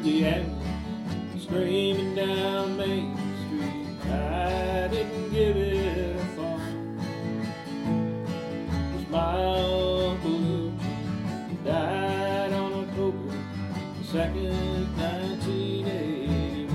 the ambulance screaming down Main Street. I didn't give it a thought. It was my Uncle Eugene, died on October 2nd, 1981.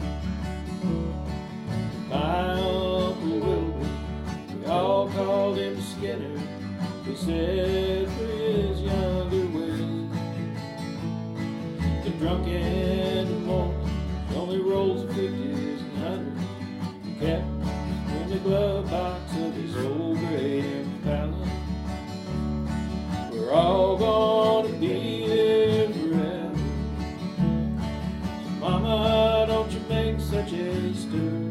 My Uncle Wilbur, we all called him Skinner. He said for his younger ways, the drunk in the morning, only rolls of 50s and 100s. He kept in the glove box of his old gray Impala. We're all gonna be here forever. So mama, don't you make such a stir.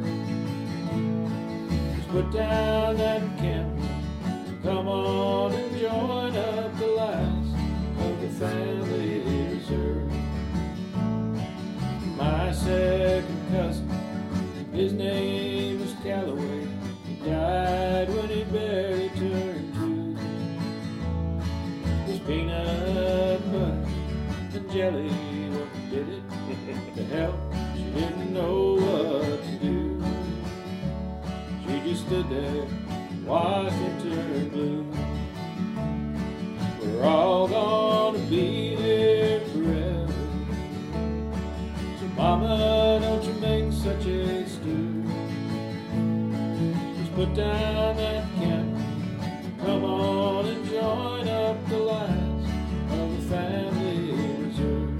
Just put down that camera. Come on and join up the last of the family reserve. My second cousin, his name was Calloway. He died when he barely turned 2. It was peanut butter and jelly what did it. To help, she didn't know what to do. She just stood there, watched it turn blue. We're all gonna be here forever. So mama, don't you make such a stir. Just put down that camera. Come on and join up the last of the family reserve.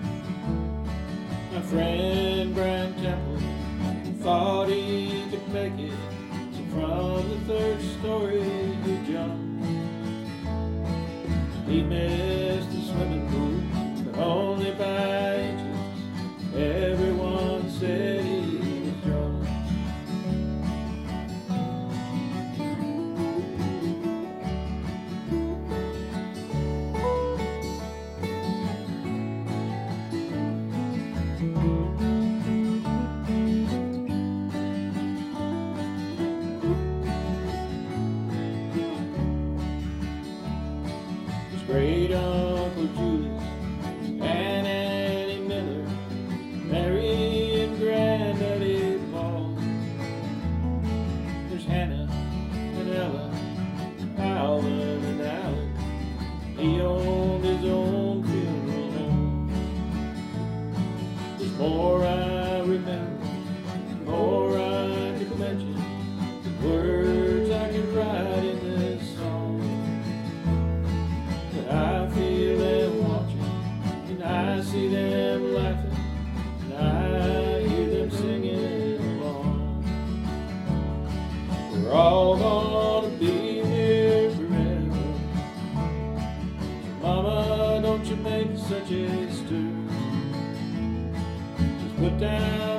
My friend Brian Temple thought he could make it. From the 3rd story he jumped. He missed the swimming pool, but only by inches. Everyone said he was drunk. Great Uncle Julius and Annie Miller, Mary and Granddaddy Paul. There's Hannah and Ella, Alvin and Alec. He owned his own funeral home. There's more I remember, more I could mention, the words I could write in this song. I feel them watching, and I see them laughing, and I hear them singing along. We're all gonna be here forever. Mama, don't you make such a stir. Just put down